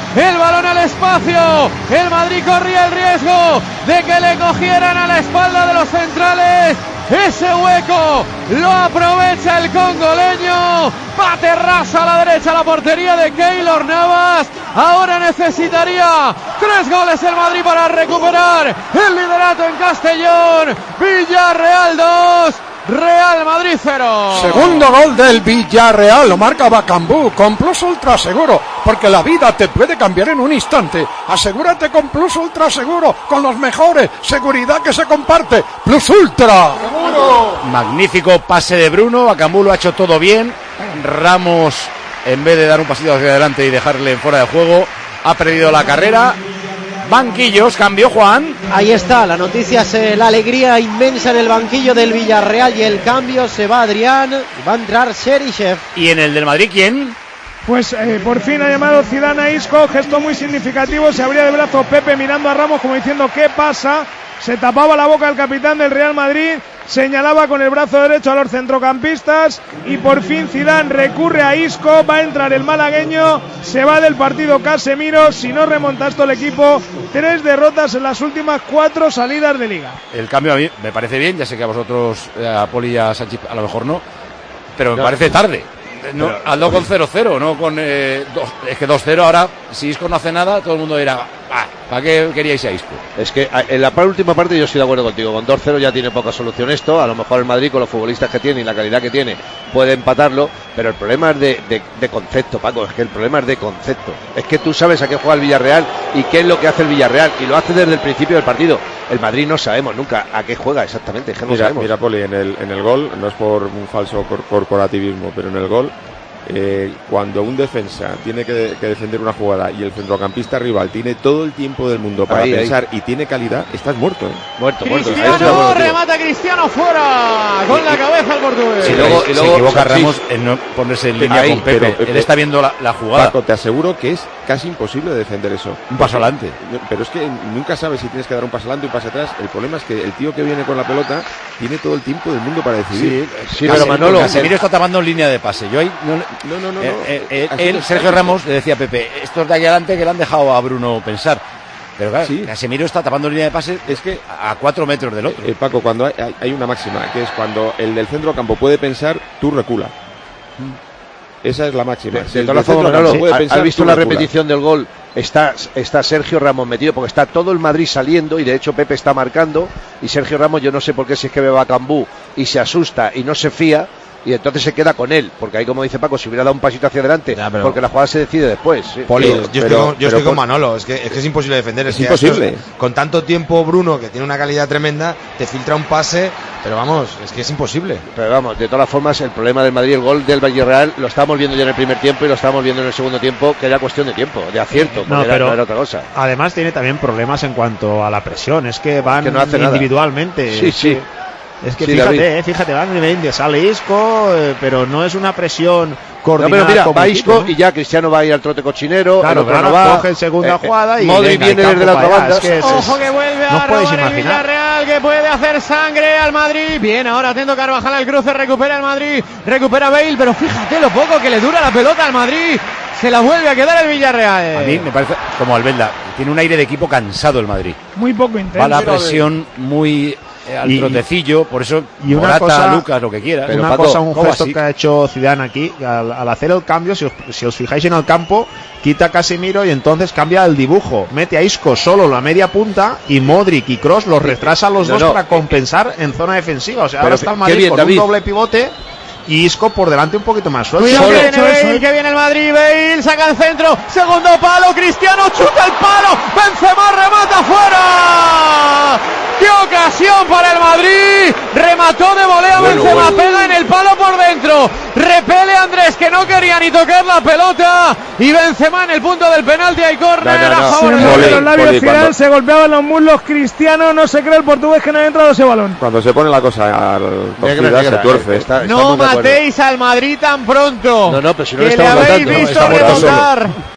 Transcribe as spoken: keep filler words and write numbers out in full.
el balón al espacio, el Madrid corría el riesgo de que le cogieran a la espalda de los centrales. Ese hueco lo aprovecha el congoleño. Bate rasa a la derecha, la portería de Keylor Navas. Ahora necesitaría tres goles el Madrid para recuperar el liderato en Castellón. Villarreal dos, Real Madrid cero. Segundo gol del Villarreal, lo marca Bakambu con Plus Ultra Seguro, porque la vida te puede cambiar en un instante. Asegúrate con Plus Ultra Seguro, con los mejores, seguridad que se comparte. Plus Ultra Seguro. Magnífico pase de Bruno, Bakambu lo ha hecho todo bien. Ramos, en vez de dar un pasito hacia adelante y dejarle fuera de juego, ha perdido la carrera. Banquillos, cambio, Juan. Ahí está, la noticia es eh, la alegría inmensa en el banquillo del Villarreal y el cambio, se va Adrián, va a entrar Cheryshev. ¿Y en el del Madrid quién? Pues eh, por fin ha llamado Zidane a Isco, gesto muy significativo, se abría de brazo Pepe mirando a Ramos como diciendo ¿qué pasa? Se tapaba la boca el capitán del Real Madrid, señalaba con el brazo derecho a los centrocampistas y por fin Zidane recurre a Isco, va a entrar el malagueño, se va del partido Casemiro, si no remonta esto el equipo, tres derrotas en las últimas cuatro salidas de liga. El cambio a mí me parece bien, ya sé que a vosotros, a Poli y a Sánchez a lo mejor no, pero me no. parece tarde. No, pero, hazlo con cero cero, no con eh, dos, es que dos cero ahora, si Isco no hace nada, todo el mundo dirá, ah, ¿para qué queríais a Isco? Es que en la última parte yo estoy de acuerdo contigo, con dos cero ya tiene poca solución esto, a lo mejor el Madrid con los futbolistas que tiene y la calidad que tiene puede empatarlo, pero el problema es de, de, de concepto, Paco, es que el problema es de concepto, es que tú sabes a qué juega el Villarreal y qué es lo que hace el Villarreal y lo hace desde el principio del partido. El Madrid no sabemos nunca a qué juega exactamente, es que no mira, sabemos. Mira, Poli, en el, en el gol, no es por un falso cor- corporativismo, pero en el gol, Eh, cuando un defensa tiene que, que defender una jugada y el centrocampista rival tiene todo el tiempo del mundo para ahí, pensar ahí. y tiene calidad, estás muerto, ¿eh? Muerto, muerto. Cristiano, remata Cristiano fuera, con la cabeza el portugués. Y luego, y luego se equivoca Ramos sí. en no ponerse en línea ahí, con Pepe. Pero, él está viendo la, la jugada. Paco, te aseguro que es casi imposible defender eso. Un paso adelante. Pero es que nunca sabes si tienes que dar un paso adelante o un paso atrás. El problema es que el tío que viene con la pelota tiene todo el tiempo del mundo para decidir. Sí, sí pero Manolo, Casemiro está tapando en línea de pase. Yo ahí no, no, no, no. Eh, no. Eh, eh, él, Sergio Ramos, le decía a Pepe, estos de aquí adelante que le han dejado a Bruno pensar. Pero claro, sí. Casemiro está tapando línea de pase, es que a cuatro metros del otro. Eh, Paco, cuando hay, hay una máxima, que es cuando el del centro campo puede pensar, tú recula. Mm. Esa es la máxima. De, de todas formas, ¿has visto la repetición del gol? Está, está Sergio Ramos metido, porque está todo el Madrid saliendo y de hecho Pepe está marcando y Sergio Ramos, yo no sé por qué si es que ve a Bakambu y se asusta y no se fía. Y entonces se queda con él, porque ahí como dice Paco, si hubiera dado un pasito hacia adelante, ya, pero... porque la jugada se decide después. ¿Sí? Poli, pero, yo estoy, con, yo pero, estoy con Manolo, es que, es que es imposible defender. Es, es imposible. Estos, con tanto tiempo Bruno, que tiene una calidad tremenda, te filtra un pase, pero vamos, es que es imposible. Pero vamos, de todas formas, el problema del Madrid, el gol del Villarreal, lo estábamos viendo ya en el primer tiempo y lo estábamos viendo en el segundo tiempo, que era cuestión de tiempo, de acierto, no, era, pero no era otra cosa. Además tiene también problemas en cuanto a la presión, es que van es que no hace individualmente. Nada. Sí, sí. Es que sí, fíjate, eh, fíjate, van de sale Isco, eh, pero no es una presión coordinada. No, pero mira, va equipo, Isco, ¿no? Y ya Cristiano va a ir al trote cochinero. Claro, pero no va, coge en segunda eh, jugada y Modri viene desde la otra banda. Es que es, Ojo que vuelve a no robar el Villarreal, que puede hacer sangre al Madrid. Bien, ahora atento Carvajal al cruce, recupera el Madrid, recupera Bale, pero fíjate lo poco que le dura la pelota al Madrid. Se la vuelve a quedar el Villarreal. A mí me parece como Albelda, tiene un aire de equipo cansado el Madrid. Muy poco intenso. Va la presión muy eh, al y, trotecillo, por eso y una Morata, cosa, Lucas, lo que quiera. Pero una Paco, cosa, un gesto así? que ha hecho Zidane aquí, al, al hacer el cambio, si os, si os fijáis en el campo, quita a Casemiro y entonces cambia el dibujo. Mete a Isco solo la media punta y Modric y Kroos los retrasa a los no, dos no, para compensar en zona defensiva. O sea, ahora está el Madrid bien, con David. un doble pivote y Isco por delante un poquito más suelto. Cuidado, que viene Bale, que viene el Madrid, Bale saca el centro, segundo palo, Cristiano chuta el palo, Benzema remata fuera. ¡Qué ocasión para el Madrid! Remató de volea bueno, Benzema, bueno. Pega en el palo por dentro, repele Andrés que no quería ni tocar la pelota y Benzema en el punto del penalti, hay córner no, no, no. a favor de los labios Zidane, se golpeaban los muslos Cristiano, no se cree el portugués que no ha entrado ese balón. Cuando se pone la cosa al torcida, se tuerce. Está, no matéis al Madrid tan pronto. No, no, pero si no que le, le habéis visto no, remontar.